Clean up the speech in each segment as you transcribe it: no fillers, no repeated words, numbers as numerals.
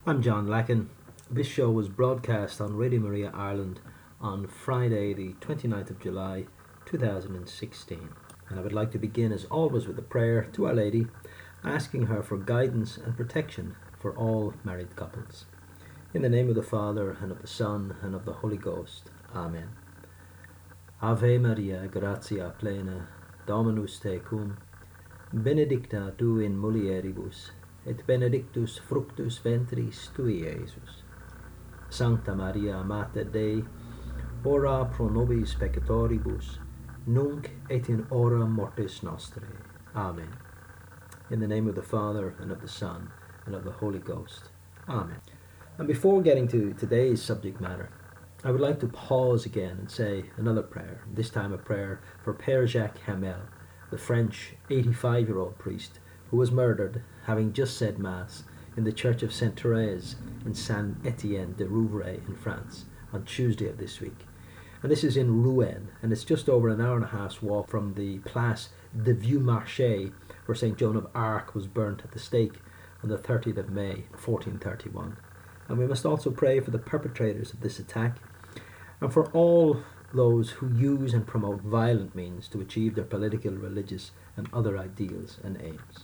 I'm John Lacken. This show was broadcast on Radio Maria Ireland on Friday the 29th of July 2016. And I would like to begin as always with a prayer to Our Lady, asking her for guidance and protection for all married couples. In the name of the Father, and of the Son, and of the Holy Ghost. Amen. Ave Maria, gratia plena, Dominus tecum, benedicta tu in mulieribus, et benedictus fructus ventris tui, Iesus. Sancta Maria, Mater Dei, ora pro nobis peccatoribus, nunc et in hora mortis nostrae. Amen. In the name of the Father, and of the Son, and of the Holy Ghost. Amen. And before getting to today's subject matter, I would like to pause again and say another prayer, this time a prayer for Père Jacques Hamel, the French 85-year-old priest who was murdered having just said Mass in the Church of Saint Thérèse in Saint-Étienne de Rouvray in France on Tuesday of this week. And this is in Rouen, and it's just over an hour and a half's walk from the Place de Vieux Marché, where St. Joan of Arc was burnt at the stake on the 30th of May, 1431. And we must also pray for the perpetrators of this attack and for all those who use and promote violent means to achieve their political, religious and other ideals and aims.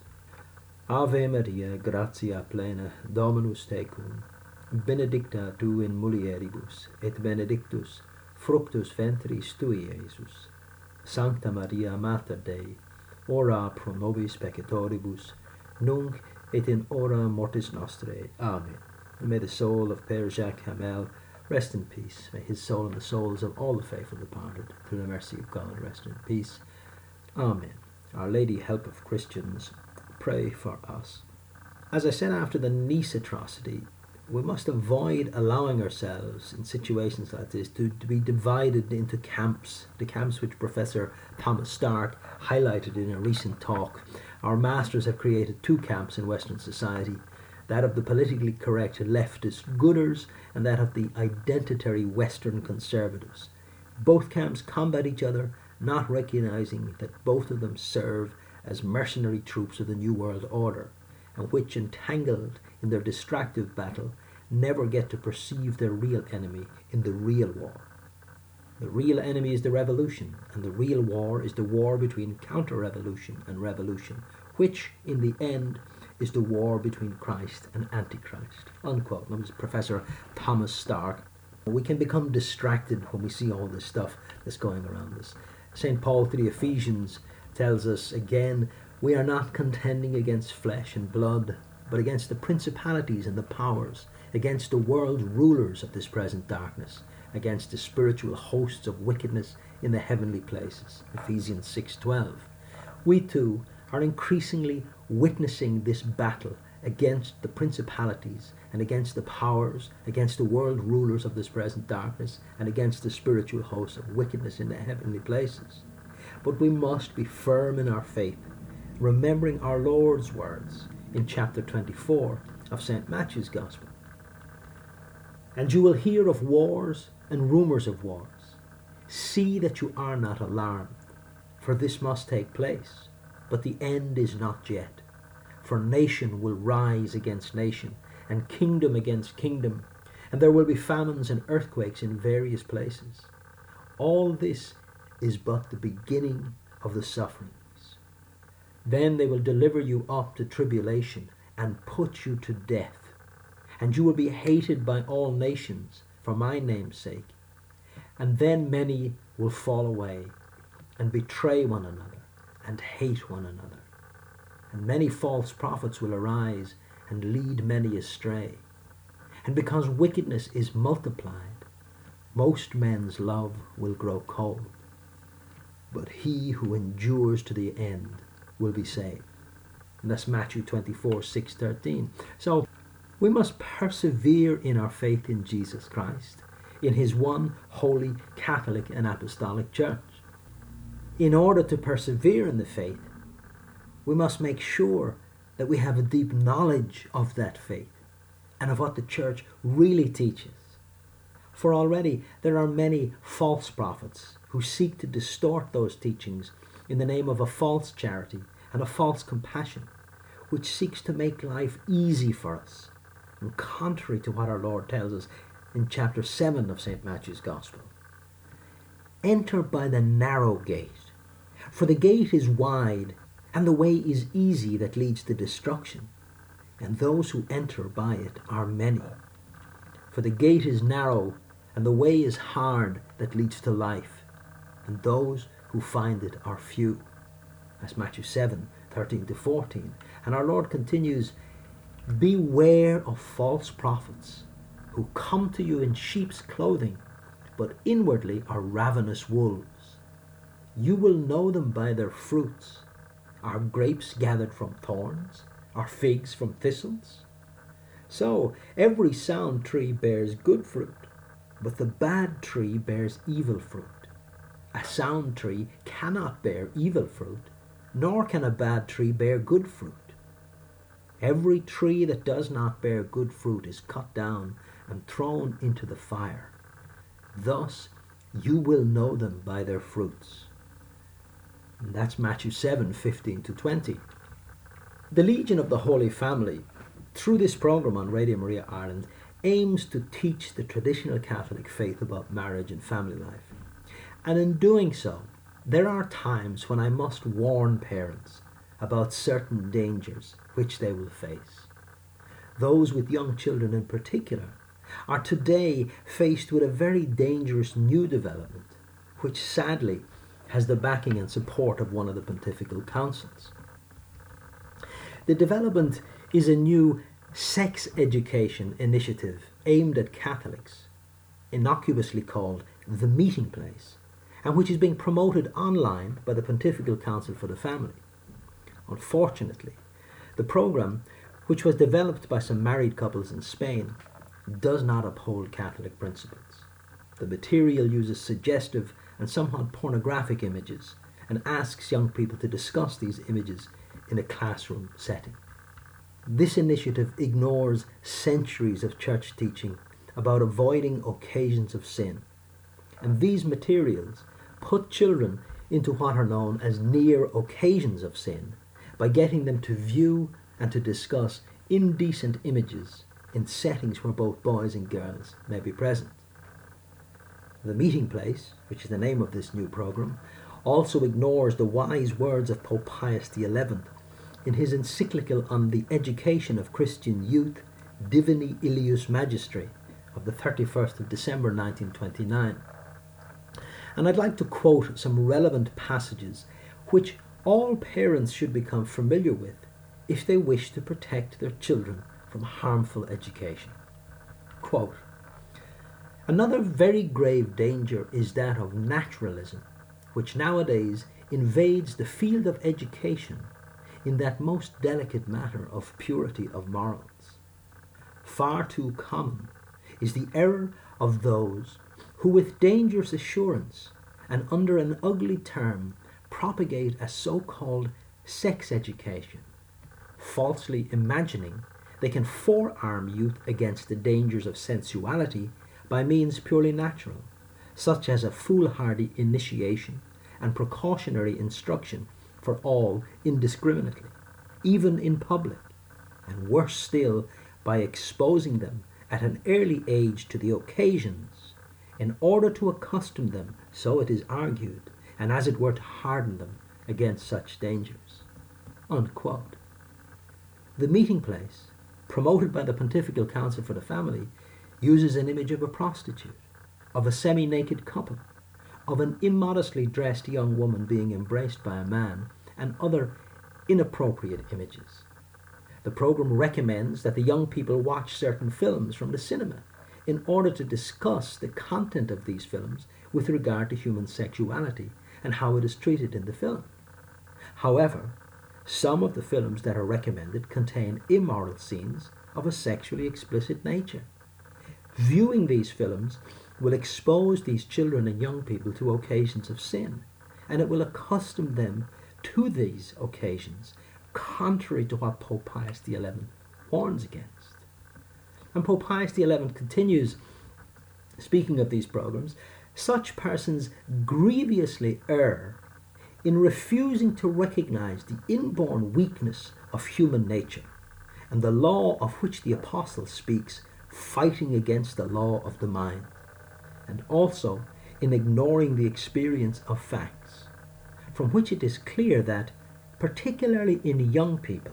Ave Maria, gratia plena, Dominus tecum, benedicta tu in mulieribus, et benedictus fructus ventris tui, Iesus. Sancta Maria, Mater Dei, ora pro nobis peccatoribus, nunc et in hora mortis nostrae. Amen. And may the soul of Père Jacques Hamel rest in peace. May his soul and the souls of all the faithful departed, through the mercy of God, rest in peace. Amen. Our Lady, help of Christians, pray for us. As I said after the Nice atrocity, we must avoid allowing ourselves in situations like this to be divided into camps, the camps which Professor Thomas Stark highlighted in a recent talk. Our masters have created two camps in Western society, that of the politically correct leftist gooders and that of the identitary Western conservatives. Both camps combat each other, not recognizing that both of them serve as mercenary troops of the New World Order, and which, entangled in their distractive battle, never get to perceive their real enemy in the real war. The real enemy is the revolution, and the real war is the war between counter-revolution and revolution, which, in the end, is the war between Christ and Antichrist. Unquote. That was Professor Thomas Stark. We can become distracted when we see all this stuff that's going around us. St. Paul to the Ephesians tells us again, we are not contending against flesh and blood, but against the principalities and the powers, against the world rulers of this present darkness, against the spiritual hosts of wickedness in the heavenly places. Ephesians 6:12. We too are increasingly witnessing this battle against the principalities and against the powers, against the world rulers of this present darkness, and against the spiritual hosts of wickedness in the heavenly places. But we must be firm in our faith, remembering our Lord's words in chapter 24 of St. Matthew's Gospel. And you will hear of wars and rumours of wars. See that you are not alarmed, for this must take place, but the end is not yet. For nation will rise against nation, and kingdom against kingdom, and there will be famines and earthquakes in various places. All this is but the beginning of the sufferings. Then they will deliver you up to tribulation and put you to death, and you will be hated by all nations for my name's sake. And then many will fall away and betray one another and hate one another. And many false prophets will arise and lead many astray. And because wickedness is multiplied, most men's love will grow cold. But he who endures to the end will be saved. And that's Matthew 24, 6-13. So we must persevere in our faith in Jesus Christ, in his one holy Catholic and Apostolic Church. In order to persevere in the faith, we must make sure that we have a deep knowledge of that faith and of what the Church really teaches. For already there are many false prophets who seek to distort those teachings in the name of a false charity and a false compassion, which seeks to make life easy for us and contrary to what our Lord tells us in chapter 7 of St. Matthew's Gospel. Enter by the narrow gate, for the gate is wide and the way is easy that leads to destruction, and those who enter by it are many. For the gate is narrow and the way is hard that leads to life, and those who find it are few. That's Matthew 7:13-14. And our Lord continues, beware of false prophets who come to you in sheep's clothing, but inwardly are ravenous wolves. You will know them by their fruits. Are grapes gathered from thorns? Are figs from thistles? So every sound tree bears good fruit, but the bad tree bears evil fruit. A sound tree cannot bear evil fruit, nor can a bad tree bear good fruit. Every tree that does not bear good fruit is cut down and thrown into the fire. Thus you will know them by their fruits. And that's Matthew 7:15-20. The Legion of the Holy Family, through this programme on Radio Maria Ireland, aims to teach the traditional Catholic faith about marriage and family life. And in doing so, there are times when I must warn parents about certain dangers which they will face. Those with young children in particular are today faced with a very dangerous new development, which sadly has the backing and support of one of the pontifical councils. The development is a new sex education initiative aimed at Catholics, innocuously called The Meeting Place, and which is being promoted online by the Pontifical Council for the Family. Unfortunately, the programme, which was developed by some married couples in Spain, does not uphold Catholic principles. The material uses suggestive and somewhat pornographic images and asks young people to discuss these images in a classroom setting. This initiative ignores centuries of church teaching about avoiding occasions of sin, and these materials put children into what are known as near occasions of sin by getting them to view and to discuss indecent images in settings where both boys and girls may be present. The Meeting Place, which is the name of this new programme, also ignores the wise words of Pope Pius XI in his encyclical on the education of Christian youth, Divini Ilius Magistri, of the 31st of December 1929. And I'd like to quote some relevant passages which all parents should become familiar with if they wish to protect their children from harmful education. Quote, another very grave danger is that of naturalism, which nowadays invades the field of education in that most delicate matter of purity of morals. Far too common is the error of those who with dangerous assurance and under an ugly term propagate a so-called sex education, falsely imagining they can forearm youth against the dangers of sensuality by means purely natural, such as a foolhardy initiation and precautionary instruction for all indiscriminately, even in public, and worse still, by exposing them at an early age to the occasions in order to accustom them, so it is argued, and as it were to harden them against such dangers. Unquote. The Meeting Place, promoted by the Pontifical Council for the Family, uses an image of a prostitute, of a semi-naked couple, of an immodestly dressed young woman being embraced by a man, and other inappropriate images. The programme recommends that the young people watch certain films from the cinema in order to discuss the content of these films with regard to human sexuality and how it is treated in the film. However, some of the films that are recommended contain immoral scenes of a sexually explicit nature. Viewing these films will expose these children and young people to occasions of sin, and it will accustom them to these occasions, contrary to what Pope Pius XI warns against. And Pope Pius XI continues, speaking of these programs, such persons grievously err in refusing to recognize the inborn weakness of human nature and the law of which the apostle speaks, fighting against the law of the mind, and also in ignoring the experience of facts, from which it is clear that, particularly in young people,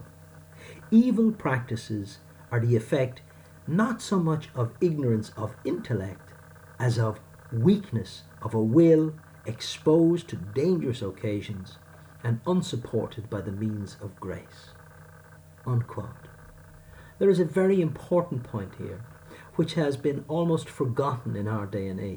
evil practices are the effect not so much of ignorance of intellect as of weakness of a will exposed to dangerous occasions and unsupported by the means of grace." Unquote. There is a very important point here, which has been almost forgotten in our day and age.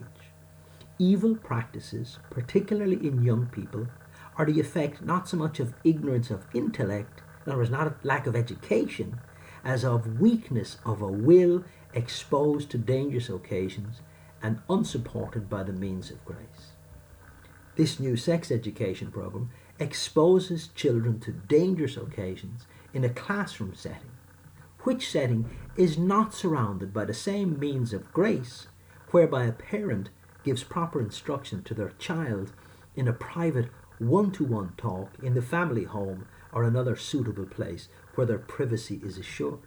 Evil practices, particularly in young people, are the effect not so much of ignorance of intellect, in other words, not a lack of education, as of weakness of a will exposed to dangerous occasions and unsupported by the means of grace. This new sex education program exposes children to dangerous occasions in a classroom setting, which setting is not surrounded by the same means of grace, whereby a parent gives proper instruction to their child in a private one-to-one talk in the family home or another suitable place where their privacy is assured.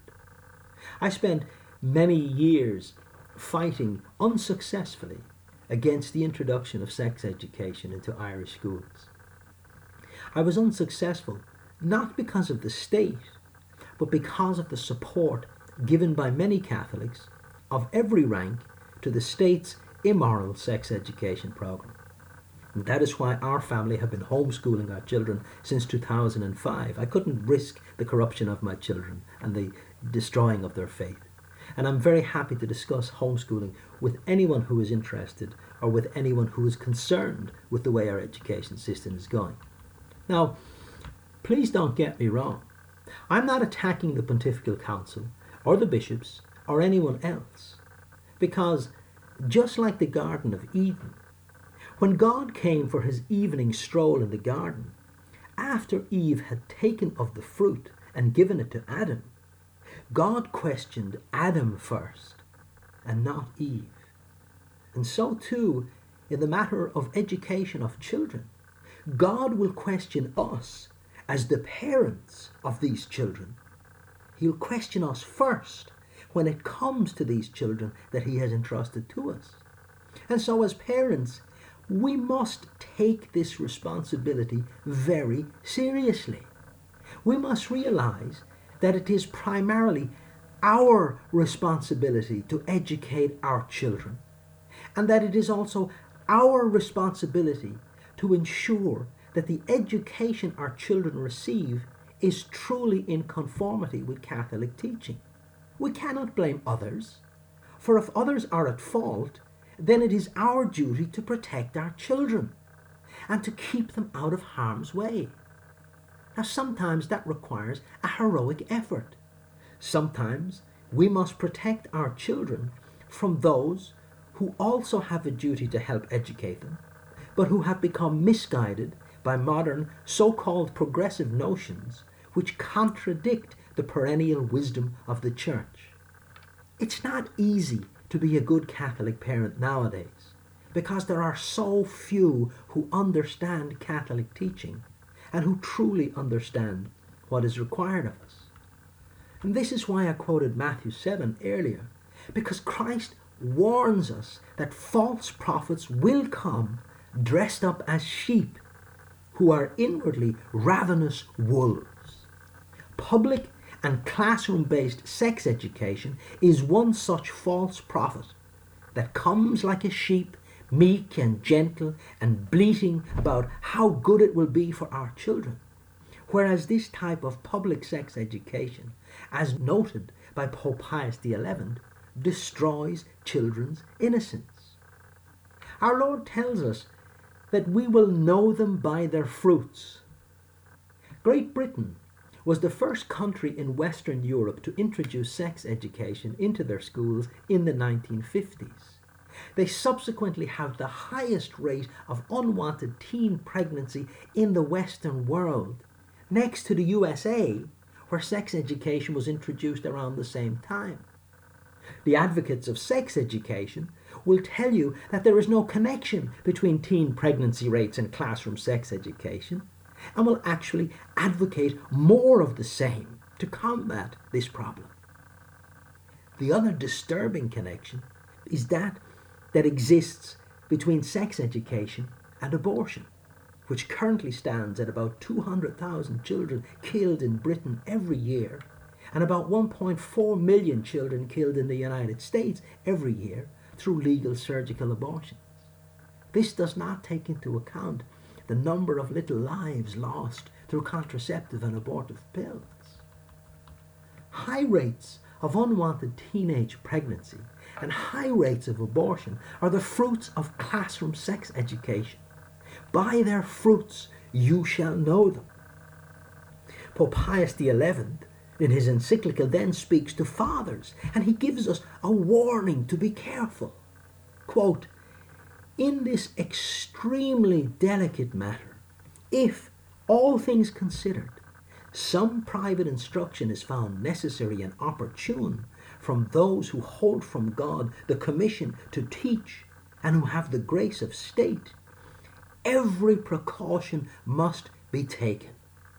I spent many years fighting unsuccessfully against the introduction of sex education into Irish schools. I was unsuccessful not because of the state, but because of the support given by many Catholics of every rank to the state's immoral sex education program. And that is why our family have been homeschooling our children since 2005. I couldn't risk the corruption of my children and the destroying of their faith. And I'm very happy to discuss homeschooling with anyone who is interested or with anyone who is concerned with the way our education system is going. Now, please don't get me wrong. I'm not attacking the Pontifical Council or the bishops or anyone else, because just like the Garden of Eden, when God came for his evening stroll in the garden, after Eve had taken of the fruit and given it to Adam, God questioned Adam first and not Eve. And so too, in the matter of education of children, God will question us as the parents of these children. He'll question us first when it comes to these children that he has entrusted to us. And so as parents, we must take this responsibility very seriously. We must realize that it is primarily our responsibility to educate our children, and that it is also our responsibility to ensure that the education our children receive is truly in conformity with Catholic teaching. We cannot blame others, for if others are at fault, then it is our duty to protect our children and to keep them out of harm's way. Now, sometimes that requires a heroic effort. Sometimes we must protect our children from those who also have a duty to help educate them, but who have become misguided by modern so-called progressive notions which contradict the perennial wisdom of the Church. It's not easy to be a good Catholic parent nowadays, because there are so few who understand Catholic teaching and who truly understand what is required of us. And this is why I quoted Matthew 7 earlier, because Christ warns us that false prophets will come dressed up as sheep who are inwardly ravenous wolves. Public and classroom-based sex education is one such false prophet that comes like a sheep, meek and gentle and bleating about how good it will be for our children. Whereas this type of public sex education, as noted by Pope Pius XI, destroys children's innocence. Our Lord tells us that we will know them by their fruits. Great Britain was the first country in Western Europe to introduce sex education into their schools in the 1950s. They subsequently have the highest rate of unwanted teen pregnancy in the Western world, next to the USA, where sex education was introduced around the same time. The advocates of sex education will tell you that there is no connection between teen pregnancy rates and classroom sex education, and will actually advocate more of the same to combat this problem. The other disturbing connection is that exists between sex education and abortion, which currently stands at about 200,000 children killed in Britain every year, and about 1.4 million children killed in the United States every year through legal surgical abortions. This does not take into account the number of little lives lost through contraceptive and abortive pills. High rates of unwanted teenage pregnancy and high rates of abortion are the fruits of classroom sex education. By their fruits you shall know them. Pope Pius XI, in his encyclical, then speaks to fathers, and he gives us a warning to be careful. Quote, "In this extremely delicate matter, if, all things considered, some private instruction is found necessary and opportune from those who hold from God the commission to teach and who have the grace of state, every precaution must be taken.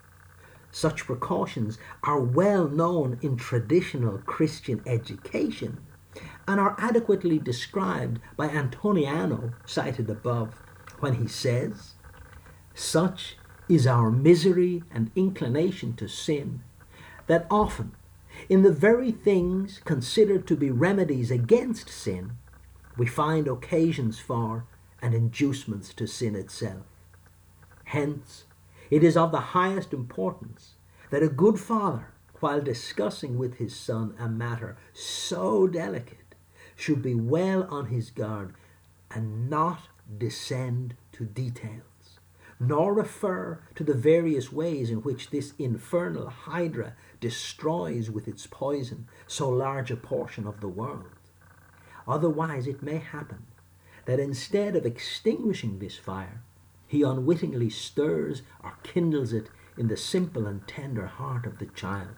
Such precautions are well known in traditional Christian education and are adequately described by Antoniano, cited above, when he says, 'Such is our misery and inclination to sin, that often, in the very things considered to be remedies against sin, we find occasions for and inducements to sin itself. Hence, it is of the highest importance that a good father, while discussing with his son a matter so delicate, should be well on his guard and not descend to details, nor refer to the various ways in which this infernal hydra destroys with its poison so large a portion of the world. Otherwise it may happen that instead of extinguishing this fire, he unwittingly stirs or kindles it in the simple and tender heart of the child.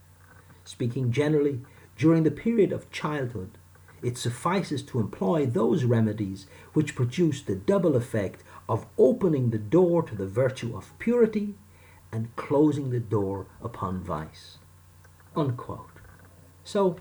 Speaking generally, during the period of childhood, it suffices to employ those remedies which produce the double effect of opening the door to the virtue of purity and closing the door upon vice." Unquote. So,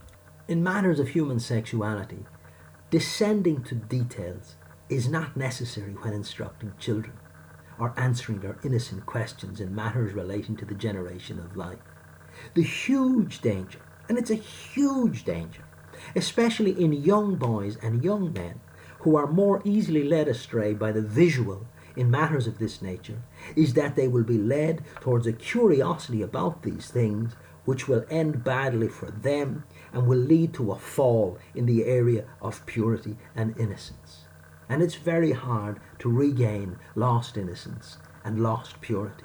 in matters of human sexuality, descending to details is not necessary when instructing children or answering their innocent questions in matters relating to the generation of life. The huge danger, and it's a huge danger, especially in young boys and young men who are more easily led astray by the visual in matters of this nature, is that they will be led towards a curiosity about these things which will end badly for them and will lead to a fall in the area of purity and innocence. And it's very hard to regain lost innocence and lost purity.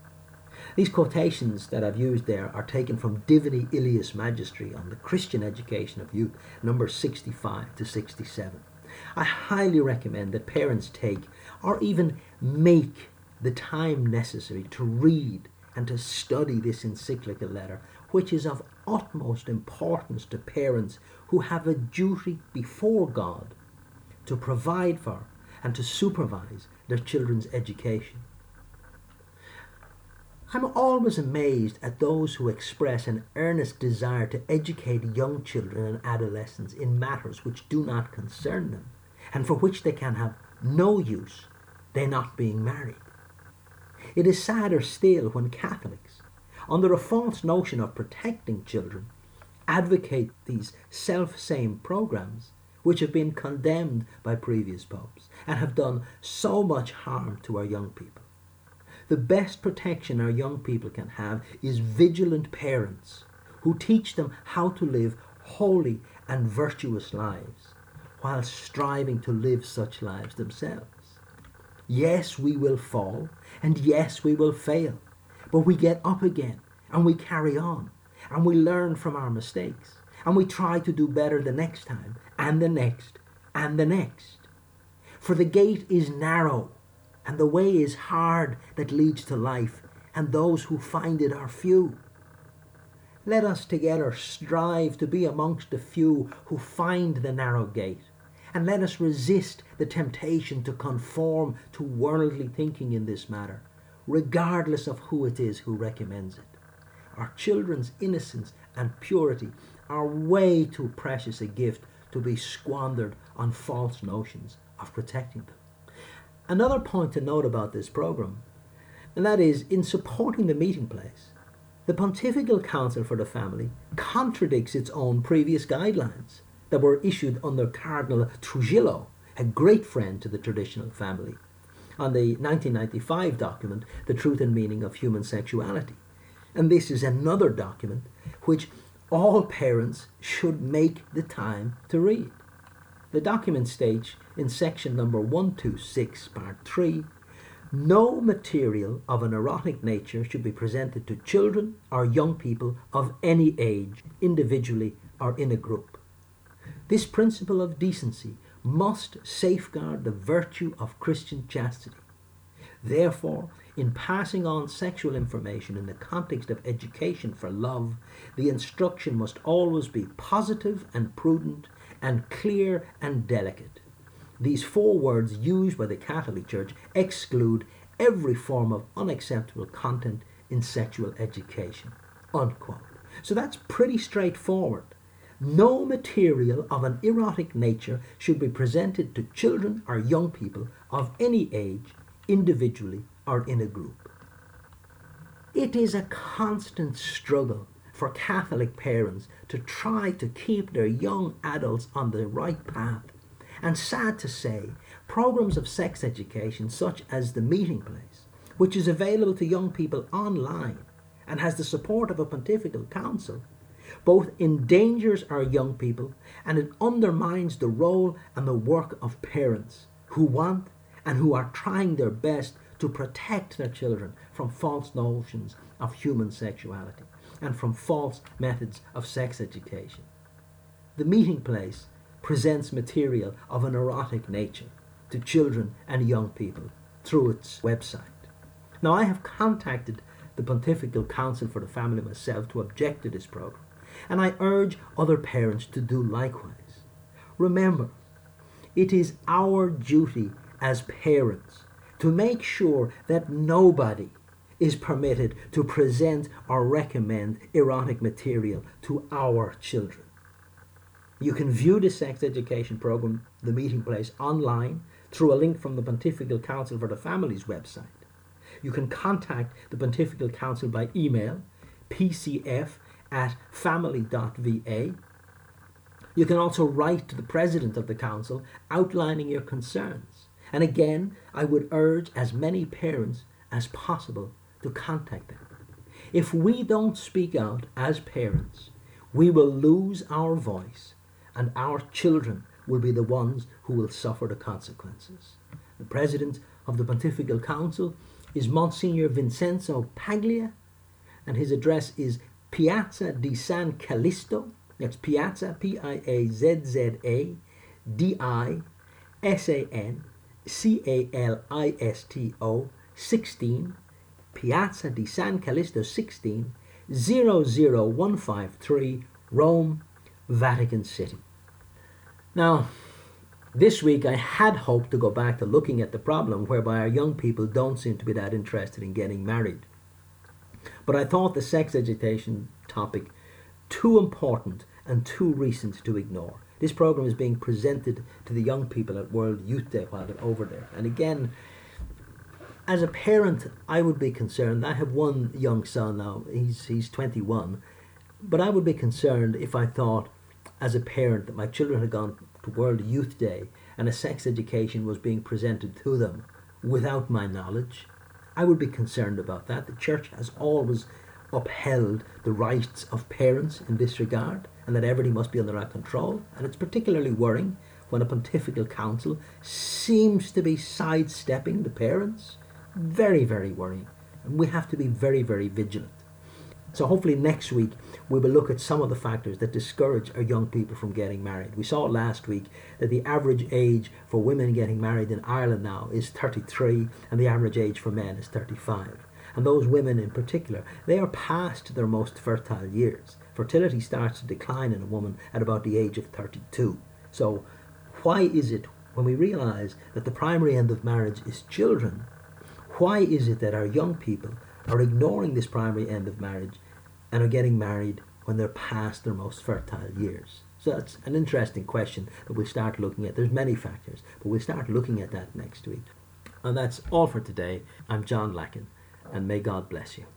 These quotations that I've used there are taken from Divini Ilias Magistri on the Christian education of youth, number 65 to 67. I highly recommend that parents take or even make the time necessary to read and to study this encyclical letter, which is of utmost importance to parents who have a duty before God to provide for and to supervise their children's education. I'm always amazed at those who express an earnest desire to educate young children and adolescents in matters which do not concern them and for which they can have no use, they not being married. It is sadder still when Catholics, under a false notion of protecting children, advocate these self-same programs which have been condemned by previous popes and have done so much harm to our young people. The best protection our young people can have is vigilant parents who teach them how to live holy and virtuous lives while striving to live such lives themselves. Yes, we will fall, and yes, we will fail, but we get up again and we carry on and we learn from our mistakes and we try to do better the next time and the next and the next. For the gate is narrow and the way is hard that leads to life, and those who find it are few. Let us together strive to be amongst the few who find the narrow gate, and let us resist the temptation to conform to worldly thinking in this matter, regardless of who it is who recommends it. Our children's innocence and purity are way too precious a gift to be squandered on false notions of protecting them. Another point to note about this programme, and that is in supporting the meeting place, the Pontifical Council for the Family contradicts its own previous guidelines that were issued under Cardinal Trujillo, a great friend to the traditional family, on the 1995 document, The Truth and Meaning of Human Sexuality. And this is another document which all parents should make the time to read. The document states in section number 126, part 3, no material of an erotic nature should be presented to children or young people of any age, individually or in a group. This principle of decency must safeguard the virtue of Christian chastity. Therefore, in passing on sexual information in the context of education for love, the instruction must always be positive and prudent and clear and delicate. These 4 words used by the Catholic Church exclude every form of unacceptable content in sexual education. Unquote. So that's pretty straightforward. No material of an erotic nature should be presented to children or young people of any age, individually or in a group. It is a constant struggle for Catholic parents to try to keep their young adults on the right path. And sad to say, programs of sex education such as The Meeting Place, which is available to young people online and has the support of a Pontifical Council, both endangers our young people and it undermines the role and the work of parents who want and who are trying their best to protect their children from false notions of human sexuality and from false methods of sex education. The Meeting Place presents material of an erotic nature to children and young people through its website. Now, I have contacted the Pontifical Council for the Family myself to object to this program, and I urge other parents to do likewise. Remember, it is our duty as parents to make sure that nobody is permitted to present or recommend erotic material to our children. You can view the sex education program, The Meeting Place, online through a link from the Pontifical Council for the Family's website. You can contact the Pontifical Council by email, pcf@family.va. You can also write to the President of the Council outlining your concerns. And again, I would urge as many parents as possible to contact them. If we don't speak out as parents, we will lose our voice and our children will be the ones who will suffer the consequences. The President of the Pontifical Council is Monsignor Vincenzo Paglia, and his address is Piazza di San Callisto. That's Piazza, Piazzadisancalisto 16, Piazza di San Callisto 16, 00153, Rome, Vatican City. Now, this week I had hoped to go back to looking at the problem whereby our young people don't seem to be that interested in getting married. But I thought the sex education topic too important and too recent to ignore. This program is being presented to the young people at World Youth Day while they're over there. And again, as a parent, I would be concerned. I have one young son now, he's 21, but I would be concerned if I thought as a parent that my children had gone to World Youth Day and a sex education was being presented to them without my knowledge. I would be concerned about that. The Church has always upheld the rights of parents in this regard, and that everything must be under our control. And it's particularly worrying when a Pontifical Council seems to be sidestepping the parents. Very, very worrying. And we have to be very, very vigilant. So hopefully next week we will look at some of the factors that discourage our young people from getting married. We saw last week that the average age for women getting married in Ireland now is 33, and the average age for men is 35. And those women in particular, they are past their most fertile years. Fertility starts to decline in a woman at about the age of 32. So why is it, when we realise that the primary end of marriage is children, why is it that our young people are ignoring this primary end of marriage and are getting married when they're past their most fertile years? So that's an interesting question that we'll start looking at. There's many factors, but we'll start looking at that next week. And that's all for today. I'm John Lacken, and may God bless you.